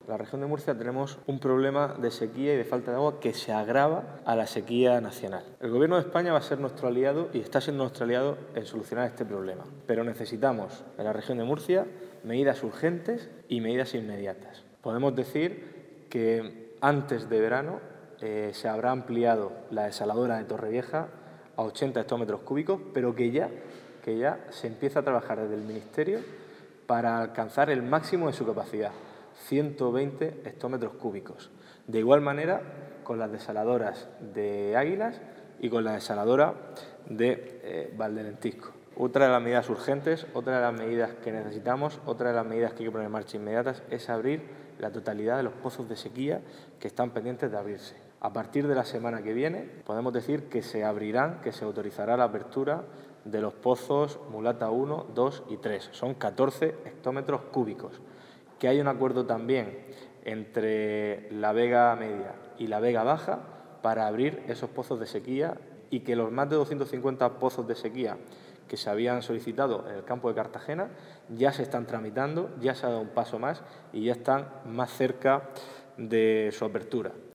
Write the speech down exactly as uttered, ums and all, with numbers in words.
En la región de Murcia tenemos un problema de sequía y de falta de agua que se agrava a la sequía nacional. El Gobierno de España va a ser nuestro aliado y está siendo nuestro aliado en solucionar este problema. Pero necesitamos en la región de Murcia medidas urgentes y medidas inmediatas. Podemos decir que antes de verano eh, se habrá ampliado la desaladora de Torrevieja a ochenta hectómetros cúbicos, pero que ya, que ya se empieza a trabajar desde el Ministerio para alcanzar el máximo de su capacidad, ciento veinte hectómetros cúbicos. De igual manera, con las desaladoras de Águilas y con la desaladora de eh, Valdelentisco. Otra de las medidas urgentes, otra de las medidas que necesitamos, otra de las medidas que hay que poner en marcha inmediatas es abrir la totalidad de los pozos de sequía que están pendientes de abrirse. A partir de la semana que viene podemos decir que se abrirán, que se autorizará la apertura de los pozos Mulata uno, dos y tres. Son catorce hectómetros cúbicos. Que hay un acuerdo también entre la Vega Media y la Vega Baja para abrir esos pozos de sequía y que los más de doscientos cincuenta pozos de sequía que se habían solicitado en el campo de Cartagena ya se están tramitando, ya se ha dado un paso más y ya están más cerca de su apertura.